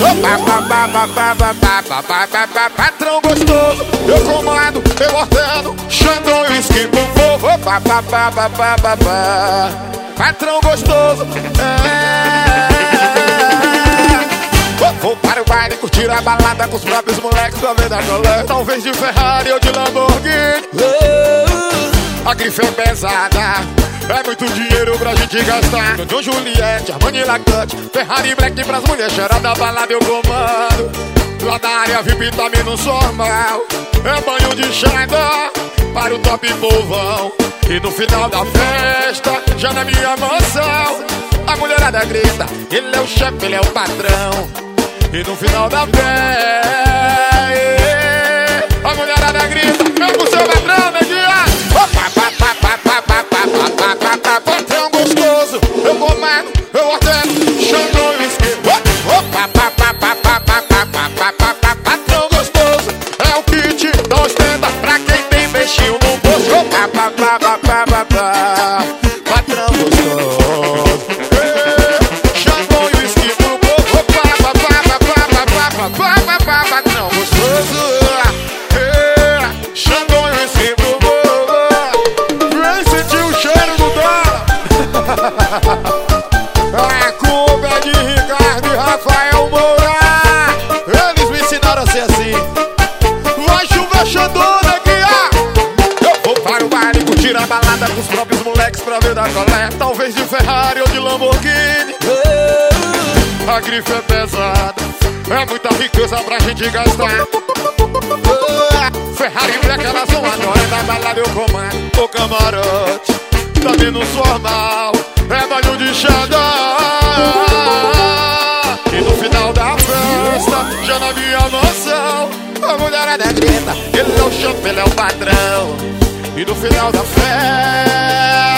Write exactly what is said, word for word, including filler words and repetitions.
Patrão gostoso, eu comando, eu ordeno, Xandão e esquipo o povo. Patrão gostoso, é. Vou para o baile curtir a balada com os próprios moleques pra ver da coleta. Talvez de Ferrari ou de Lamborghini. A grife é pesada, é muito dinheiro pra gente gastar. John Juliette, Armani Lacante, Ferrari Black pras mulheres cheirar da balada eu comando. Lá na área V I P tá menos normal. É banho de Xandão para o top povão. E no final da festa, já na minha mansão, a mulherada grita, ele é o chefe, ele é o patrão. E no final da festa, a mulherada grita, mesmo seu patrão, neguinha. Patrão gostoso, eu comando, eu ordeno, Xandão e esquipo. Patrão gostoso, é o kit da ostenta pra quem tem peixinho no bolso. Patrão gostoso, Xandão e esquipo. Patrão gostoso, Xandão e esquipo. Vem sentir o cheiro do dólar. A culpa é de Ricardo e Rafael Moura. Eles me ensinaram a ser assim. Vai chover Xandão, neguinha. Eu vou para o baile curtir a balada com os próprios moleques pra ver da coleta. Talvez de Ferrari ou de Lamborghini. A grife é pesada, é muita riqueza pra gente gastar. Ferrari Black, elas vão adorar. Na balada eu comando o camarote, tá menos formal, é banho de Xandão. E no final da festa, já na minha mansão, a mulherada grita, ele é o chefe, ele é o patrão. E no final da festa,